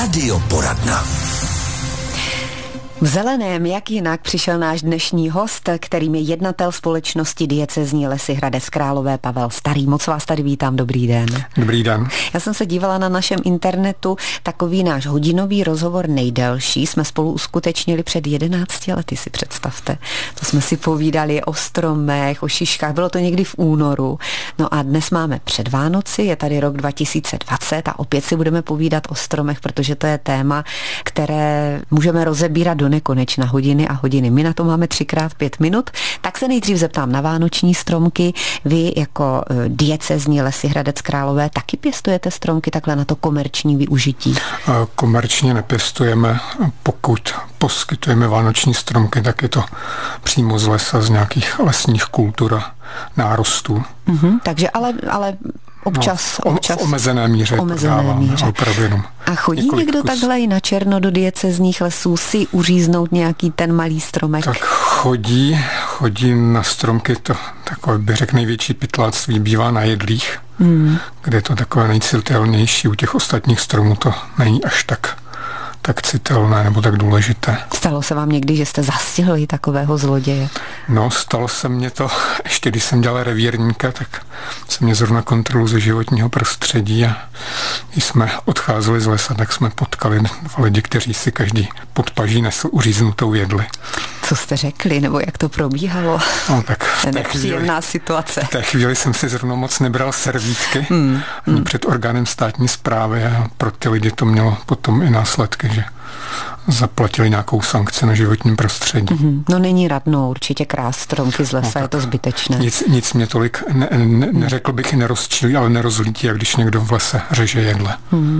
Radioporadna. V zeleném, jak jinak, přišel náš dnešní host, kterým je jednatel společnosti Diecézní lesy Hradec Králové Pavel Starý. Moc vás tady vítám, dobrý den. Dobrý den. Já jsem se dívala na našem internetu, takový náš hodinový rozhovor nejdelší jsme spolu uskutečnili před 11 lety, si představte. To jsme si povídali o stromech, o šiškách, bylo to někdy v únoru. No a dnes máme před Vánoci, je tady rok 2020 a opět si budeme povídat o stromech, protože to je téma, které můžeme rozebírat do nekonečna, hodiny a hodiny. My na to máme 3x5 minut, tak se nejdřív zeptám na vánoční stromky. Vy jako Diecézní lesy Hradec Králové taky pěstujete stromky takhle na to komerční využití? Komerčně nepěstujeme, pokud poskytujeme vánoční stromky, tak je to přímo z lesa, z nějakých lesních kultur a nárostů. Takže ale občas. V omezené míře prodáváme. A chodí někdo takhle i na černo do diecézních lesů si uříznout nějaký ten malý stromek? Tak chodí na stromky, to takové, bych řekl, největší pytláctví bývá na jedlích, kde je to takové nejcitelnější. U těch ostatních stromů to není až tak citelné nebo tak důležité. Stalo se vám někdy, že jste zastihli takového zloděje? No, stalo se mně to, ještě když jsem dělal revírníka, tak jsem mě zrovna kontrolu ze životního prostředí a když jsme odcházeli z lesa, tak jsme potkali dva lidi, kteří si každý pod paží nesl uříznutou jedli. Co jste řekli, nebo jak to probíhalo? No, tak nepříjemná situace. V té chvíli jsem si zrovna moc nebral servítky před orgánem státní správy a pro ty lidi to mělo potom i následky, že zaplatili nějakou sankci na životním prostředí. No není radno určitě krást stromky z lesa, je to zbytečné. Nic mě tolik neřekl bych i nerozčilí, ale nerozlítí, jak když někdo v lese řeže jedle.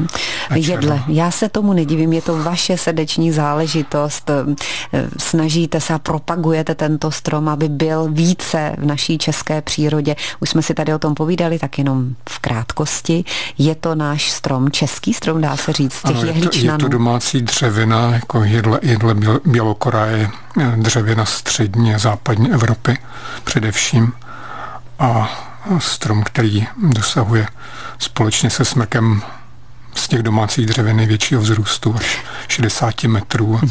Jedle, já se tomu nedivím, je to vaše srdeční záležitost. Snažíte se a propagujete tento strom, aby byl více v naší české přírodě. Už jsme si tady o tom povídali, tak jenom v krátkosti. Je to náš strom, český strom, dá se říct, z těch jehličnanů. Je to domácí dřevina, jako jedle bělokora je dřevina střední a západní Evropy především. A strom, který dosahuje společně se smrkem z těch domácích dřevin největšího vzrůstu až 60 metrů.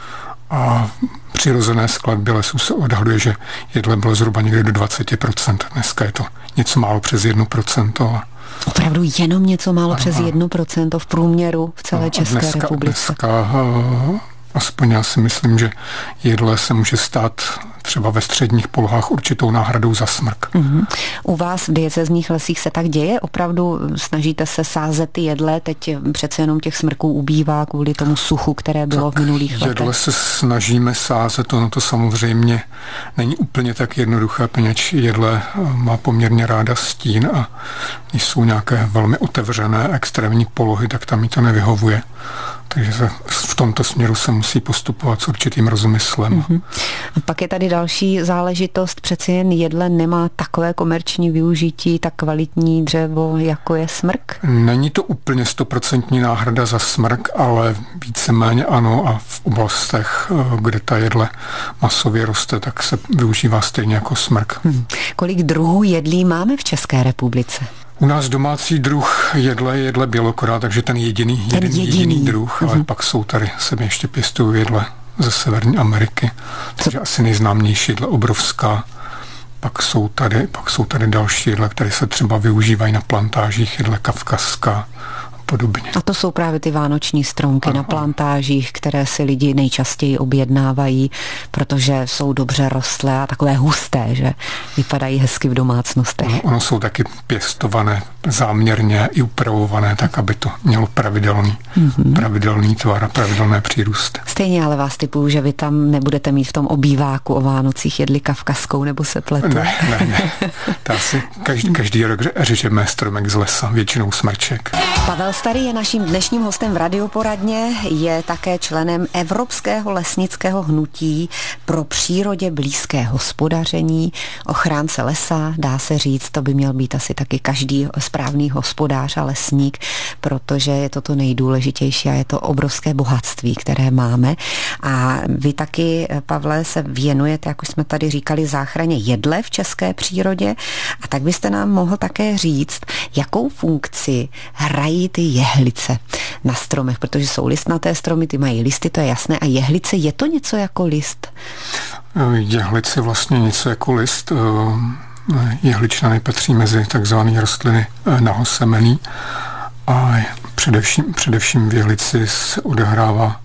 A přirozené skladby lesů se odhaduje, že jedle bylo zhruba někde do 20%. Dneska je to něco málo přes 1%. Opravdu jenom něco málo přes 1% v průměru v celé České republice. Dneska aspoň já si myslím, že jedle se může stát třeba ve středních polohách určitou náhradou za smrk. U vás v diecézních lesích se tak děje? Opravdu snažíte se sázet ty jedle? Teď přece jenom těch smrků ubývá kvůli tomu suchu, které bylo v minulých letech. Jedle se snažíme sázet, ono to samozřejmě není úplně tak jednoduché, poněvadž jedle má poměrně ráda stín a když jsou nějaké velmi otevřené extrémní polohy, tak tam jí to nevyhovuje. Takže v tomto směru se musí postupovat s určitým rozmyslem. A pak je tady další záležitost, přeci jen jedle nemá takové komerční využití, tak kvalitní dřevo, jako je smrk? Není to úplně 100% náhrada za smrk, ale víceméně ano, a v oblastech, kde ta jedle masově roste, tak se využívá stejně jako smrk. Kolik druhů jedlí máme v České republice? U nás domácí druh jedle je jedle bělokora, takže ten jediný druh, ale pak jsou tady, se ještě pěstují jedle ze Severní Ameriky, takže asi nejznámější jedle obrovská. Pak jsou tady další jedle, které se třeba využívají na plantážích, jedle kavkazská a podobně. A to jsou právě ty vánoční stromky na plantážích, které si lidi nejčastěji objednávají, protože jsou dobře rostlé a takové husté, že vypadají hezky v domácnostech. Ono jsou taky pěstované záměrně i upravované tak, aby to mělo pravidelný tvar a pravidelné přírůsty. Stejně ale vás typuju, že vy tam nebudete mít v tom obýváku o Vánocích jedli kavkazskou, nebo se pletu? Ne. To asi každý rok řežeme stromek z lesa, většinou smrček. Pavel Starý je naším dnešním hostem v Radioporadně, je také členem Evropského lesnického hnutí pro přírodě blízké hospodaření, ochránce lesa, dá se říct, to by měl být asi taky každý správný hospodář a lesník, protože je to nejdůležitější a je to obrovské bohatství, které máme. A vy taky, Pavle, se věnujete, jak už jsme tady říkali, záchraně jedle v české přírodě, a tak byste nám mohl také říct, jakou funkci hrají ty jehlice na stromech, protože jsou listnaté stromy, ty mají listy, to je jasné, a jehlice, je to něco jako list? Jehlice vlastně něco jako list. Jehličnany patří mezi takzvané rostliny nahosemenný a především v jehlici se odehrává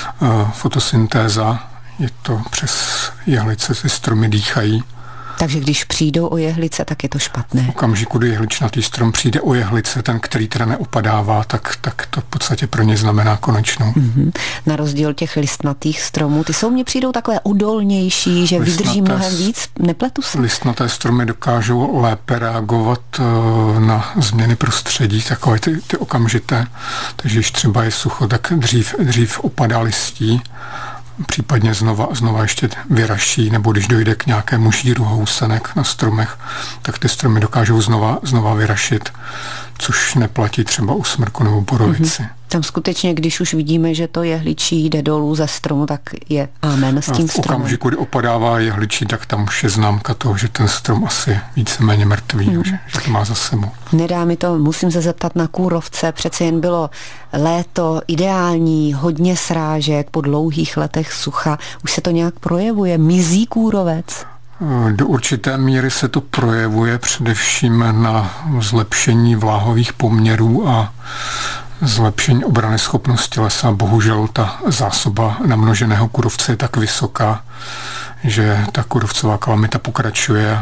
fotosyntéza. Je to přes jehlice, ty stromy dýchají. Takže když přijdou o jehlice, tak je to špatné. V okamžiku, kdy jehličnatý strom přijde o jehlice, ten, který teda neopadává, tak to v podstatě pro ně znamená konečnou. Mm-hmm. Na rozdíl těch listnatých stromů, ty mně přijdou takové odolnější, že vydrží mnohem víc, nepletu se? Listnaté stromy dokážou lépe reagovat na změny prostředí, takové ty okamžité. Takže když třeba je sucho, tak dřív opadá listí, případně znova ještě vyraší, nebo když dojde k nějakému žíru housenek na stromech, tak ty stromy dokážou znova vyrašit, což neplatí třeba u smrku nebo borovici. Mm-hmm. Tam skutečně, když už vidíme, že to jehličí jde dolů ze stromu, tak je amen s tím stromem. V okamžiku, kdy opadává jehličí, tak tam už je známka toho, že ten strom asi víceméně mrtvý, že to má za sebou. Nedá mi to, musím se zeptat na kůrovce, přece jen bylo léto ideální, hodně srážek po dlouhých letech sucha. Už se to nějak projevuje? Mizí kůrovec? Do určité míry se to projevuje především na zlepšení vláhových poměrů a zlepšení obranyschopnosti lesa. Bohužel ta zásoba namnoženého kůrovce je tak vysoká, že ta kůrovcová kalamita pokračuje.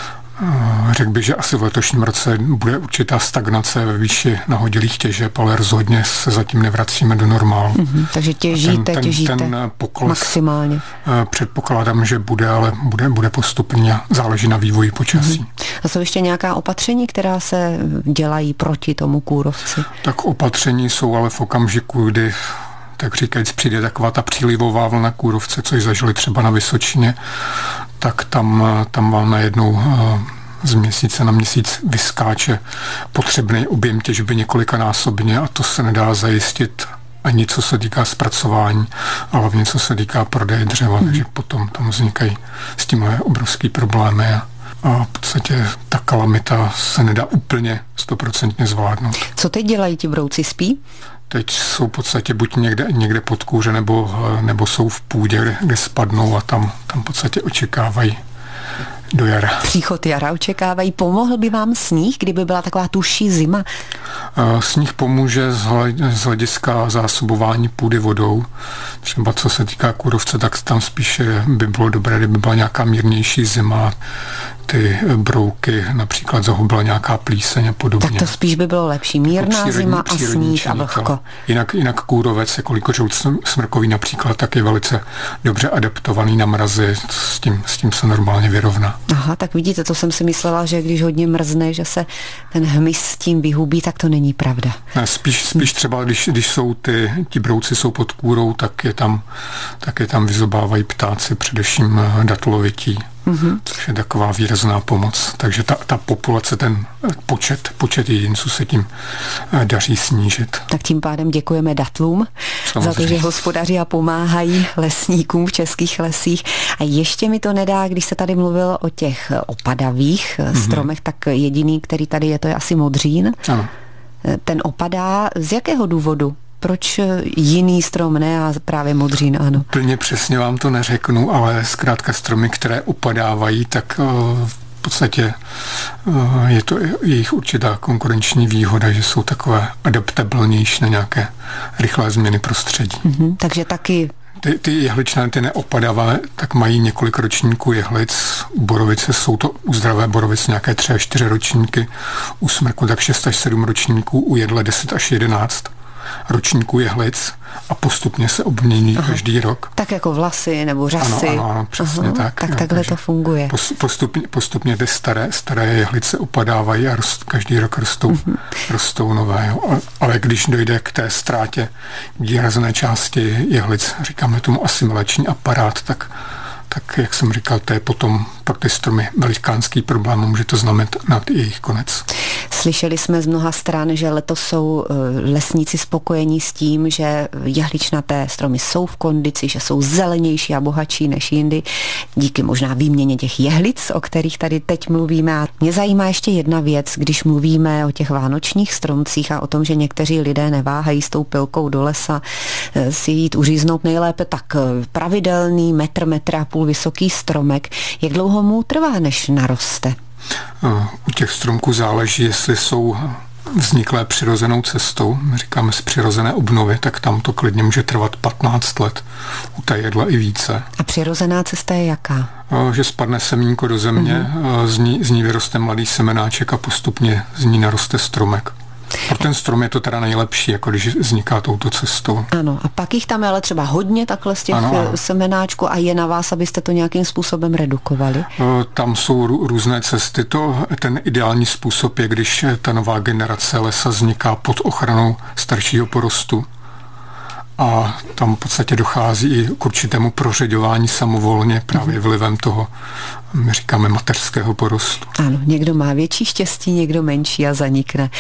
Řekl bych, že asi v letošním roce bude určitá stagnace ve výši nahodilých těžeb, ale rozhodně se zatím nevracíme do normálu. Takže těžíte ten pokles maximálně. Předpokládám, že bude, ale bude postupně a záleží na vývoji počasí. A jsou ještě nějaká opatření, která se dělají proti tomu kůrovci? Tak opatření jsou ale v okamžiku, kdy tak říkajíc přijde taková ta přílivová vlna kůrovce, což zažili třeba na Vysočině, tak tam vám najednou z měsíce na měsíc vyskáče potřebný objem těžby několikanásobně a to se nedá zajistit ani co se týká zpracování, ale hlavně co se týká prodeje dřeva, takže potom tam vznikají s tímhle obrovský problémy a v podstatě ta kalamita se nedá úplně 100% zvládnout. Co teď dělají ti brouci, spí? Teď jsou v podstatě buď někde pod kůře, nebo jsou v půdě, kde spadnou a tam v podstatě očekávají do jara. Příchod jara očekávají. Pomohl by vám sníh, kdyby byla taková tužší zima? Sníh pomůže z hlediska zásobování půdy vodou. Třeba co se týká kůrovce, tak tam spíše by bylo dobré, kdyby byla nějaká mírnější zima, ty brouky například zahubila nějaká plíseň a podobně. Tak to spíš by bylo lepší. Mírná zima a sníh a vlhko. Jinak kůrovec, jako lýkožrout smrkový například, tak je velice dobře adaptovaný na mrazy. S tím se normálně vyrovná. Aha, tak vidíte, to jsem si myslela, že když hodně mrzne, že se ten hmyz s tím vyhubí, tak to není pravda. Spíš třeba, když jsou ti brouci jsou pod kůrou, tak je tam vyzobávají ptáci, především datlovití. Což je taková výrazná pomoc. Takže ta populace, ten počet jedinců se tím daří snížit. Tak tím pádem děkujeme datlům za to, že hospodaří a pomáhají lesníkům v českých lesích. A ještě mi to nedá, když se tady mluvil o těch opadavých stromech, tak jediný, který tady je, to je asi modřín. Ano. Ten opadá z jakého důvodu? Proč jiný strom ne a právě modřín ano? Plně přesně vám to neřeknu, ale zkrátka stromy, které opadávají, tak v podstatě je to jejich určitá konkurenční výhoda, že jsou takové adaptabilnější na nějaké rychlé změny prostředí. Takže taky ty jehličnany, ty neopadavé, tak mají několik ročníků jehlic. U borovice jsou to u zdravé borovice nějaké 3 až 4 ročníky, u smrku tak 6 až 7 ročníků, u jedle 10 až 11 ročníků jehlic a postupně se obmění každý rok. Tak jako vlasy nebo řasy. Ano, přesně tak. Tak takhle to funguje. Postupně ty staré jehlice opadávají a každý rok rostou nové. Jo. Ale když dojde k té ztrátě výrazné části jehlic, říkáme tomu asimilační aparát, tak jak jsem říkal, to je potom pro ty stromy velikánský problém, může to znamenat i jejich konec. Slyšeli jsme z mnoha stran, že letos jsou lesníci spokojení s tím, že jehličnaté stromy jsou v kondici, že jsou zelenější a bohatší než jindy, díky možná výměně těch jehlic, o kterých tady teď mluvíme. A mě zajímá ještě jedna věc, když mluvíme o těch vánočních stromcích a o tom, že někteří lidé neváhají s tou pilkou do lesa si jít uříznout nejlépe, tak pravidelný metr a půl vysoký stromek. Jak dlouho mu trvá, než naroste? U těch stromků záleží, jestli jsou vzniklé přirozenou cestou, my říkáme z přirozené obnovy, tak tam to klidně může trvat 15 let, u té jedle i více. A přirozená cesta je jaká? Že spadne semínko do země, z ní vyroste mladý semenáček a postupně z ní naroste stromek. Pro ten strom je to teda nejlepší, jako když vzniká touto cestou. Ano, a pak jich tam je ale třeba hodně takhle z těch semenáčků a je na vás, abyste to nějakým způsobem redukovali? Tam jsou různé cesty. Ten ideální způsob je, když ta nová generace lesa vzniká pod ochranou staršího porostu. A tam v podstatě dochází i k určitému prořeďování samovolně právě vlivem toho, my říkáme, mateřského porostu. Ano, někdo má větší štěstí, někdo menší a zanikne.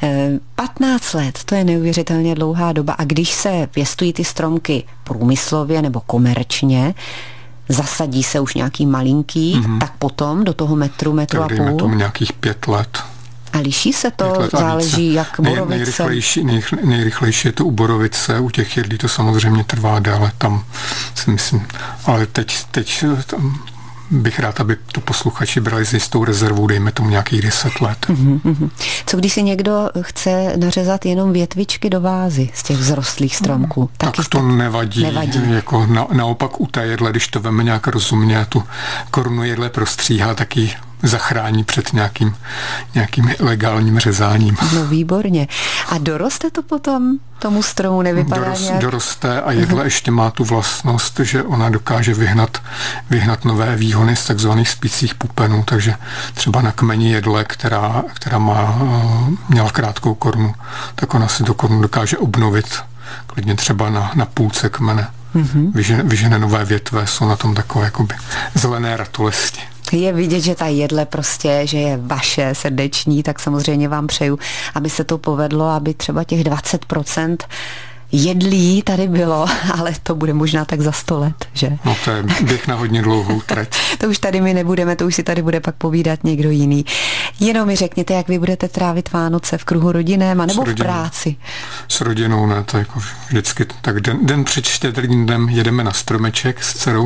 15 let, to je neuvěřitelně dlouhá doba a když se pěstují ty stromky průmyslově nebo komerčně, zasadí se už nějaký malinký, tak potom do toho metru a půl? Dejme tomu nějakých 5 let. A liší se to? Záleží jak borovice? Nejrychlejší je to u borovice, u těch jedlí to samozřejmě trvá déle, tam si myslím, ale teď tam bych rád, aby to posluchači brali s jistou rezervou, dejme tomu nějakých 10 let. Co když si někdo chce nařezat jenom větvičky do vázy z těch vzrostlých stromků? Tak to nevadí. Jako naopak u té jedle, když to veme nějak rozumně a tu korunu jedle prostříhá, tak ji zachrání před nějakým legálním řezáním. No výborně. A doroste to potom tomu stromu? Nevypadá nějak? Doroste a jedle ještě má tu vlastnost, že ona dokáže vyhnat nové výhony z takzvaných spících pupenů, takže třeba na kmeni jedle, která měla krátkou korunu, tak ona si tu korunu dokáže obnovit klidně třeba na půlce kmene. Vyžene nové větve, jsou na tom takové jakoby zelené ratolesti. Je vidět, že ta jedle prostě, že je vaše srdeční, tak samozřejmě vám přeju, aby se to povedlo, aby třeba těch 20% jedlí tady bylo, ale to bude možná tak za 100 let, že? No to je běh na hodně dlouhou trať. To už tady my nebudeme, to už si tady bude pak povídat někdo jiný. Jenom mi řekněte, jak vy budete trávit Vánoce v kruhu rodinném, anebo v práci? S rodinou ne, to jako vždycky. Tak den před Štědrým dnem jedeme na stromeček s dcerou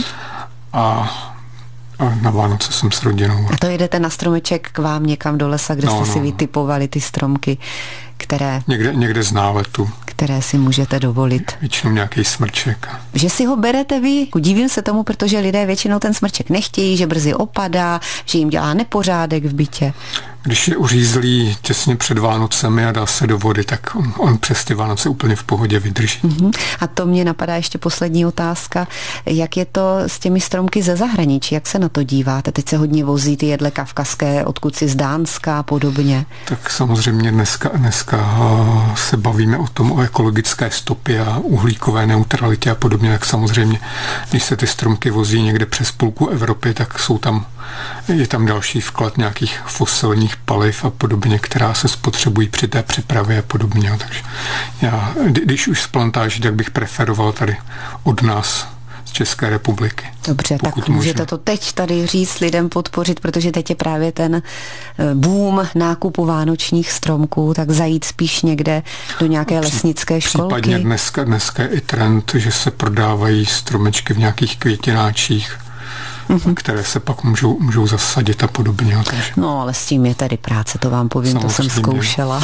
a na Vánoce jsem s rodinou. A to jedete na stromeček k vám někam do lesa, kde jste si vytipovali ty stromky, které... Někde z náletu. Které si můžete dovolit. Většinou nějaký smrček. Že si ho berete vy? Divím se tomu, protože lidé většinou ten smrček nechtějí, že brzy opadá, že jim dělá nepořádek v bytě. Když je uřízlý těsně před Vánocemi a dá se do vody, tak on přes ty Vánoce úplně v pohodě vydrží. A to mě napadá ještě poslední otázka. Jak je to s těmi stromky ze zahraničí? Jak se na to díváte? Teď se hodně vozí ty jedle kavkazské, odkud si z Dánska a podobně. Tak samozřejmě dneska se bavíme o ekologické stopě a uhlíkové neutralitě a podobně, tak samozřejmě, když se ty stromky vozí někde přes půlku Evropy, tak je tam další vklad nějakých fosilních paliv a podobně, která se spotřebují při té přepravě a podobně. Takže já, když už z plantáží, tak bych preferoval tady od nás z České republiky. Dobře, tak můžete to teď tady říct lidem, podpořit, protože teď je právě ten boom nákupu vánočních stromků, tak zajít spíš někde do nějaké lesnické školky. Případně dneska je i trend, že se prodávají stromečky v nějakých květináčích, které se pak můžou zasadit a podobně. Takže... No, ale s tím je tady práce, to vám povím, samozřejmě. To jsem zkoušela.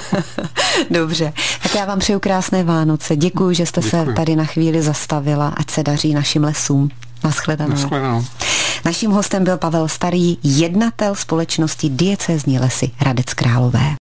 Dobře, tak já vám přeju krásné Vánoce. Děkuji, že jste se tady na chvíli zastavila, ať se daří našim lesům. Naschledanou. Naším hostem byl Pavel Starý, jednatel společnosti Diecézní lesy Hradec Králové.